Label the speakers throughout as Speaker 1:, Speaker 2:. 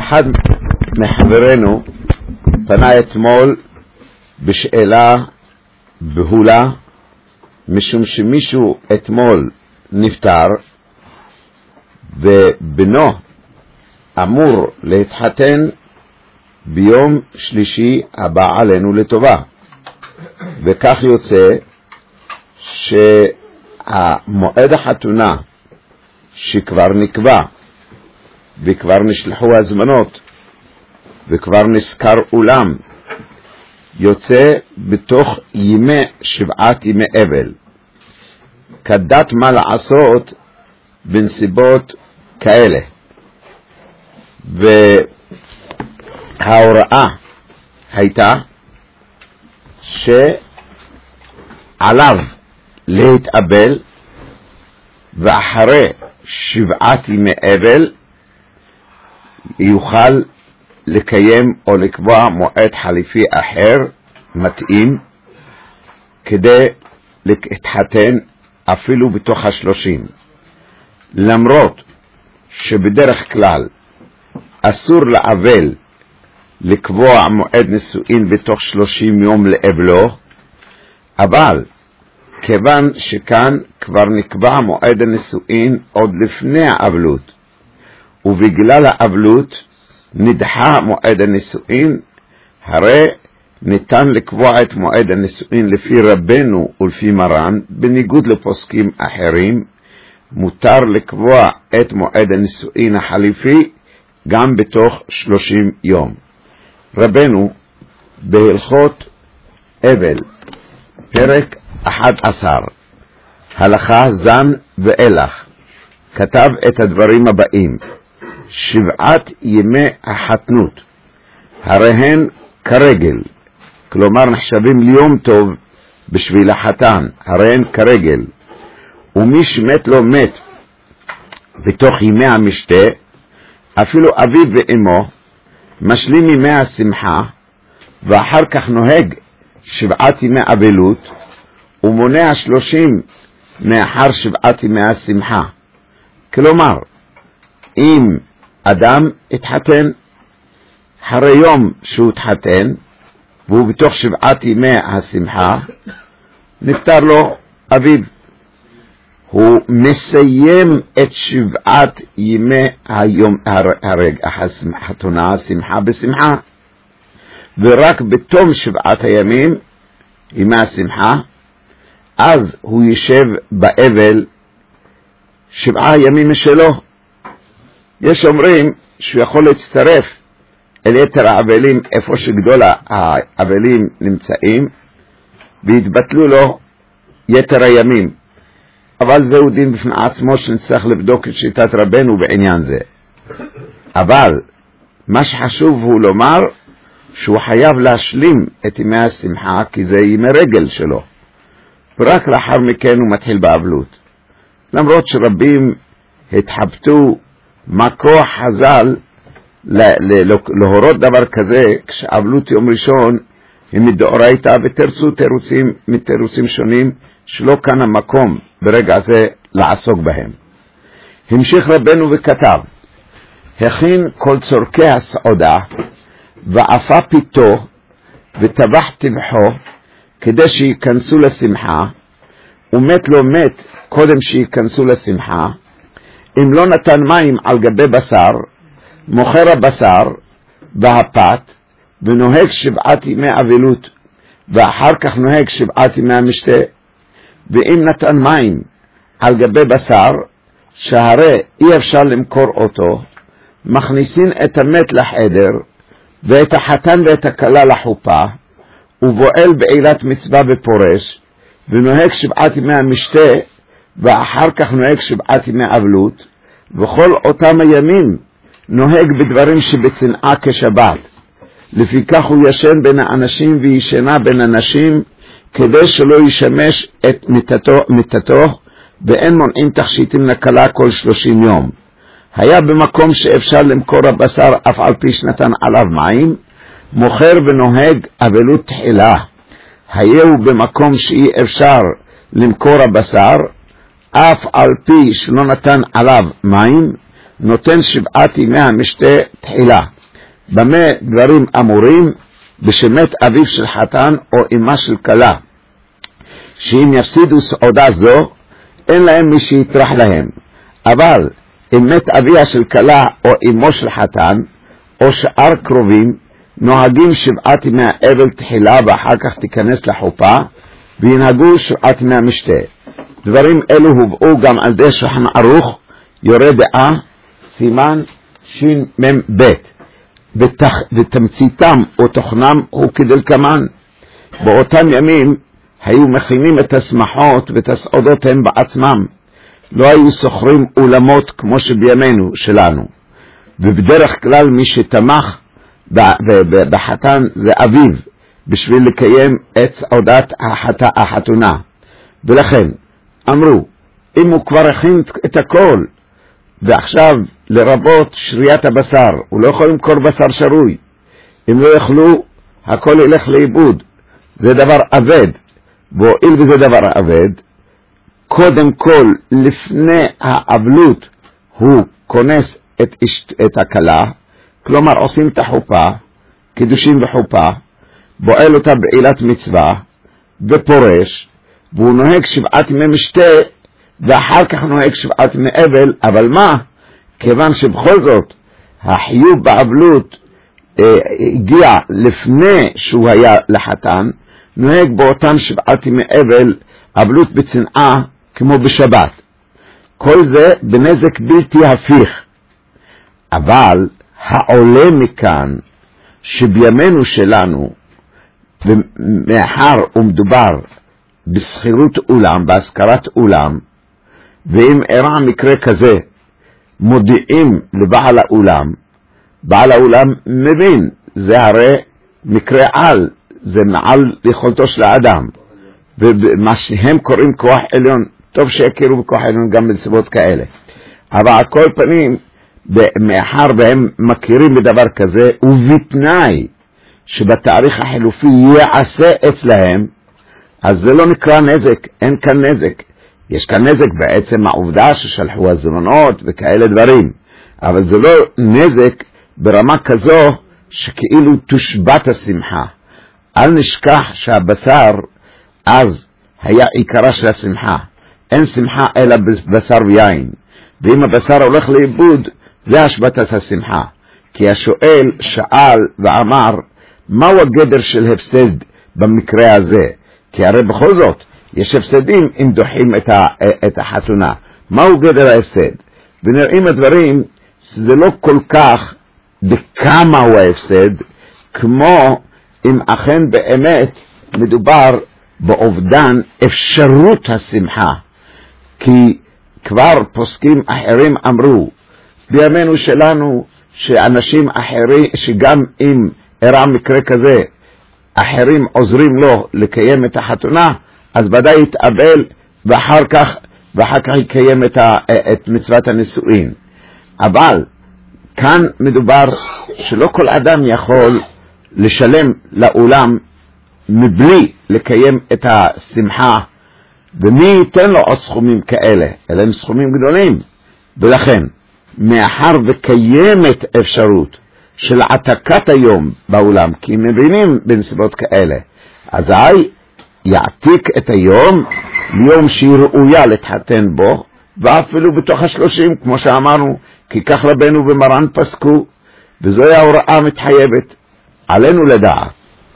Speaker 1: אחד מחברינו פנה אתמול בשאלה בהולה, משום שמישהו אתמול נפטר ובנו אמור להתחתן ביום שלישי הבא עלינו לטובה, וכך יוצא שהמועד החתונה שכבר נקבע וכבר נשלחו הזמנות וכבר נזכר אולם יוצא בתוך שבעת ימי אבל. כדת מה לעשות בנסיבות כאלה, וההוראה הייתה שעליו להתאבל, ואחרי שבעת ימי אבל יוכל לקיים או לקבוע מועד חליפי אחר מתאים כדי להתחתן אפילו בתוך 30. למרות שבדרך כלל אסור לאבל לקבוע מועד נישואין בתוך 30 יום לאבלו, אבל כיוון שכאן כבר נקבע מועד הנישואין עוד לפני האבלות, ובגלל האבלות נדחה מועד הנישואין, הרי ניתן לקבוע את מועד הנישואין לפי רבנו ולפי מרן, בניגוד לפוסקים אחרים מותר לקבוע את מועד הנישואין החליפי גם בתוך 30 יום. רבנו בהלכות אבל פרק 11 הלכה זן ואילך כתב את הדברים הבאים: שבעת ימי החתנות הרי הן כרגל, כלומר נחשבים ליום טוב בשביל החתן, הרי הן כרגל, ומי שמת לו מת בתוך ימי המשתה, אפילו אביו ואמו משלים ימי השמחה, ואחר כך נוהג שבעת ימי אבלות ומונע 30 מאחר שבעת ימי השמחה. כלומר אם אדם התחתן אחרי יום שהוא התחתן והוא בתוך שבעת ימי השמחה, נפטר לו אביו, הוא מסיים את שבעת ימי היום החתונה, השמחה בשמחה, ורק בתום שבעת הימים ימי השמחה אז הוא יישב באבל 7 ימים משלו. יש אומרים שהוא יכול להצטרף אל יתר האבלים איפה שגדול האבלים נמצאים והתבטלו לו יתר הימים, אבל זהו דין בפני עצמו שנצטרך לבדוק את שיטת רבנו בעניין זה. אבל מה שחשוב הוא לומר שהוא חייב להשלים את ימי השמחה, כי זה ימי רגל שלו, ורק לאחר מכן הוא מתחיל באבלות. למרות שרבים התחבטו מה כוח חז"ל להורות דבר כזה כשאבלות יום ראשון הם מדאורייתא, ותרצו תירוצים שונים שלא כאן המקום ברגע זה לעסוק בהם. המשיך רבנו וכתב: הכין כל צורכי הסעודה ואפה פיתו וטבח טבחו כדי שיכנסו לשמחה, ומת לו מת קודם שיכנסו לשמחה. אם לא נתן מים על גבי בשר, מוכר הבשר והפת ונוהג 7 ימי אבלות, ואחר כך נוהג 7 ימי המשתה. ואם נתן מים על גבי בשר שהרי אי אפשר למכור אותו, מכניסין את המת לחדר ואת החתן ואת הכלה לחופה, ובועל בעילת מצווה ופורש, ונוהג 7 ימי המשתה, ואחר כך נוהג 7 ימי אבלות, וכל אותם הימים נוהג בדברים שבצנעה כשבת. לפיכך הוא ישן בין האנשים וישנה בין אנשים, כדי שלא ישמש את מיתתו, ואין מונעים תכשיטים לכלה כל 30 יום. היה במקום שאפשר למכור הבשר אף על פי שנתן עליו מים, מוכר ונוהג אבלות תחילה. היהו במקום שאי אפשר למכור הבשר אף על פי שלא נתן עליו מים, נותן 7 ימי המשתה תחילה. במה דברים אמורים? בשמת אביו של חתן או אמא של כלה, שאם יפסידו סעודה זו אין להם מי שיטרח להם, אבל אם מת אביה של כלה או אמו של חתן או שאר קרובים, נוהגים 7 ימי האבל תחילה ואחר כך תיכנס לחופה, וינהגו 7 ימי המשתה. דברים אלו הובאו גם על ידי שולחן ערוך יורה דעה סימן שמ"ב, ותמציתם או תוכנם הוא כדלקמן. באותם ימים היו מכינים את השמחות ואת הסעודות הם בעצמם, לא היו סוחרים אולמות כמו שבימינו שלנו, ובדרך כלל מי שתמך בחתן זה אביו בשביל לקיים את סעודת החתונה. ולכן אמרו, אם הוא כבר הכין את הכל ועכשיו לרבות שריית הבשר, הוא לא יכול למכור בשר שרוי, אם לא יאכלו הכל ילך לאיבוד, זה דבר עבד. והואיל וזה דבר עבד, קודם כל לפני האבלות הוא כונס את הכלה, כלומר עושים את החופה, קידושים וחופה, בועל אותה בעילת מצווה ופורש, והוא נוהג 7 ימי משתה ואחר כך נוהג 7 ימי אבל. אבל מה? כיוון שבכל זאת החיוב באבלות הגיע לפני שהוא היה לחתן, נוהג באותם 7 ימי אבל אבלות בצנעה כמו בשבת. כל זה בנזק בלתי הפיך. אבל העולה מכאן שבימינו שלנו, ומאחר ומדובר בסחירות אולם, בהשכרת אולם, ואם אירע מקרה כזה מודיעים לבעל האולם, בעל האולם מבין, זה הרי מקרה על, זה מעל יכולתו של האדם, ומה שהם קוראים כוח עליון, טוב שיכירו בכוח עליון גם בנסיבות כאלה. אבל על כל פנים, מאחר והם מכירים בדבר כזה, ובתנאי שבתאריך החילופי יעשה אצלהם, אז זה לא נקרא נזק, אין כאן נזק. יש כאן נזק בעצם העובדה ששלחו הזמנות וכאלה דברים, אבל זה לא נזק ברמה כזו שכאילו תושבת השמחה. אל נשכח שהבשר אז היה עיקרה של השמחה. אין שמחה אלא בבשר ויין, ואם הבשר הולך לאיבוד, זה השבתת השמחה. כי השואל שאל ואמר, מהו הגדר של הפסד במקרה הזה? כי הרי בכל זאת יש הפסדים אם דוחים את החתונה. מהו גדר ההפסד? ונראים הדברים שזה לא כל כך בכמה הוא ההפסד, כמו אם אכן באמת מדובר באובדן אפשרות השמחה. כי כבר פוסקים אחרים אמרו בימינו שלנו שאנשים אחרים, שגם אם אירע מקרה כזה אחרים עוזרים לו לקיים את החתונה, אז ודאי יתאבל ואחר כך יקיים את מצוות הנישואין. אבל כאן מדובר שלא כל אדם יכול לשלם לאולם מבלי לקיים את השמחה, ומי ייתן לו עוד סכומים כאלה? אלה הם סכומים גדולים. ולכן מאחר וקיימת אפשרות של עתקת היום באולם, כי מבינים בנסיבות כאלה, אזי יעתיק את היום ליום שהיא ראויה להתחתן בו, ואפילו בתוך 30, כמו שאמרנו, כי כך רבנו ומרן פסקו, וזוהי ההוראה מתחייבת. עלינו לדעת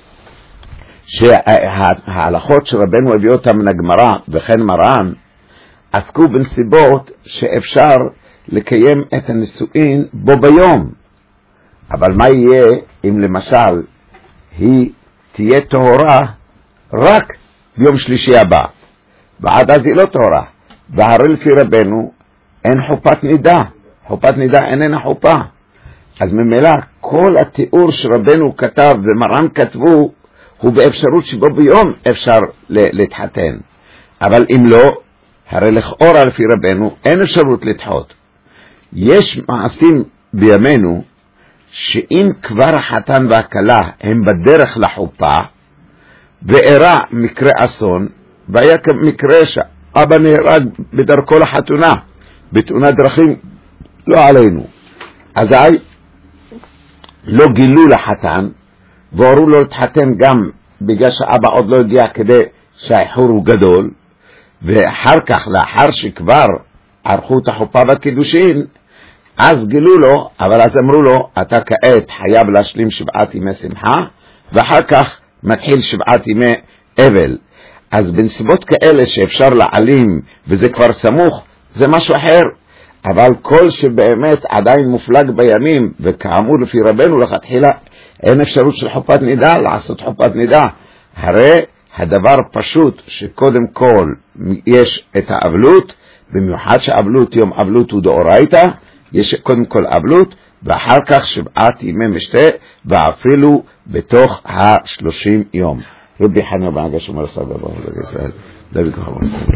Speaker 1: שההלכות שרבנו הביא אותם מן הגמרא וכן מרן עסקו בנסיבות שאפשר לקיים את הנישואין בו ביום. אבל מה יהיה אם למשל היא תהיה טהורה רק ביום שלישי הבא, ועד אז היא לא טהורה, והרי לפי רבנו אין חופת נידה, חופת נידה איננה חופה. אז ממילא כל התיאור שרבנו כתב ומרן כתבו הוא באפשרות שבו ביום אפשר להתחתן. אבל אם לא, הרי לכאורה לפי רבנו אין אפשרות לדחות. יש מעשים בימינו שאם כבר החתן והכלה הם בדרך לחופה ואירע מקרה אסון, והיה מקרה שאבא נהרג בדרכו לחתונה בתאונת דרכים, לא עלינו, אזי לא גילו לחתן, והורו לו להתחתן גם בגלל שאבא עוד לא הגיע כדי שהאיחור הוא גדול, ואחר כך, לאחר שכבר ערכו את החופה והקידושין, אז גילו לו, אבל אז אמרו לו, אתה כעת חייב להשלים 7 ימי שמחה, ואחר כך מתחיל 7 ימי אבל. אז בנסיבות כאלה שאפשר להעלים, וזה כבר סמוך, זה משהו אחר. אבל כל שבאמת עדיין מופלג בימים, וכאמור לפי רבנו לכתחילה, אין אפשרות של חופת נידה, לעשות חופת נידה. הרי הדבר פשוט שקודם כל יש את האבלות, במיוחד שאבלות, יום אבלות הוא דאורייתא, יש קודם כל אבלות, ואחר כך 7 ימי משתה, ואפילו בתוך 30 יום. רבי חנינא בן עגשיא אומר סבא ברוך ישראל, דוד כוכבא.